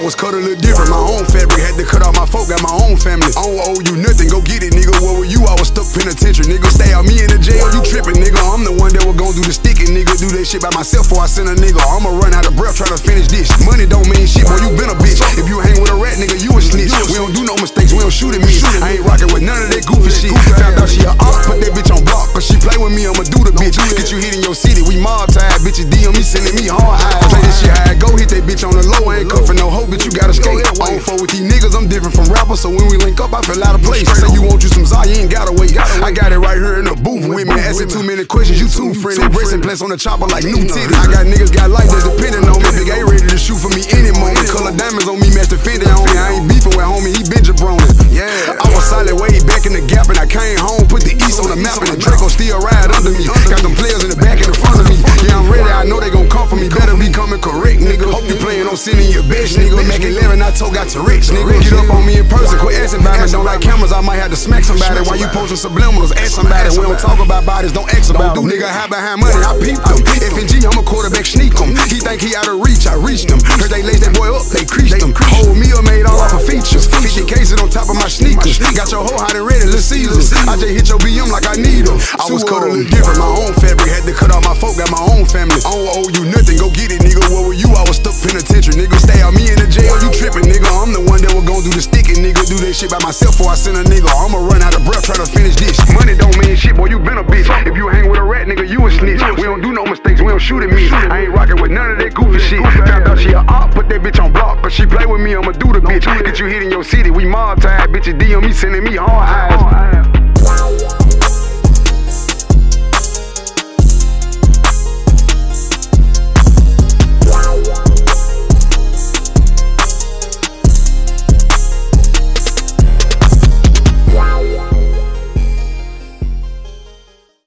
was cut a little different, my own fabric. Had to cut off my folk, got my own family. I don't owe you nothing, go get it, nigga. What were you? I was stuck penitentiary, nigga. Stay out me in the jail, you tripping, nigga. I'm the one that was gon' do the sticking, nigga. Do that shit by myself before I send a nigga. I'ma run out of breath trying to finish this. Money don't mean shit, boy, you been a bitch. If you hang with a rat, nigga, you a snitch. We don't do no mistakes, we don't shoot at me. I ain't rockin' with none of that goofy shit. Found out she a op, put that bitch on block. Cause she play with me, I'ma do the bitch. Get you hit in your city, we mob tied. Bitches DM me, sending me hard eyes. Play this shit how I go, hit that bitch on the low. I ain't cut for no hoe, bitch, you gotta skate. I don't fuck with these niggas, I'm different from rappers. So when we link up, I feel out of place. Say you want you some Zah, you ain't gotta wait. I got it right here in the booth with me. Asking too many questions, you too friendly. Bracing plants on the chopper like new titties. I got niggas got life that's depending on me. Big A ready to shoot for me any moment. Color diamonds on me, match the Fendi on me. I ain't beefing with homie, he been jabronin'. Yeah, I was solid way back in the gap and I came home, put the East on the map and the Draco still ride under me. Got them players in the back and in front of me. Yeah, I'm ready, I know they gon' come for me. Better be coming correct, nigga. Hope you playin' on sending your bitch, nigga. Mac 11, I told got to rich, nigga. Get up on me in person, quit asking about me. Don't like cameras, I might have to smack somebody. While you posting subliminals, ask somebody. We don't talk about bodies, don't ask about them. Nigga hide behind money, I peeped them. FNG, I'm a quarterback, sneak him. He think he out of reach, I reached him. Heard they lace that boy up, they creased him. Whole meal made all off of features. 50 cases on top of my sneakers. Got your hoe hot and ready, let's see them. I just hit your BM like I need them. I was cut a little different, my own fabric. Had to cut off my folk, got my own family. I don't owe you nothing, go get it, nigga. What were you? I was stuck penitentiary, nigga. Stay out me in the jail, you tripping, nigga. I'm the one that was gon' do the sticking, nigga. Do that shit by myself before I send a nigga. I'ma run out of breath trying to finish this. Money don't mean shit, boy, you been a bitch. If you hang with a rat, nigga, you a snitch. We don't do no mistakes, we don't shoot at me. I ain't rockin' with none of that goofy shit. Found out she a op, put that bitch on block. Cause she play with me, I'ma do the bitch. Get you hit in your city, we mob tied. Bitches DM me, sending me hard eyes.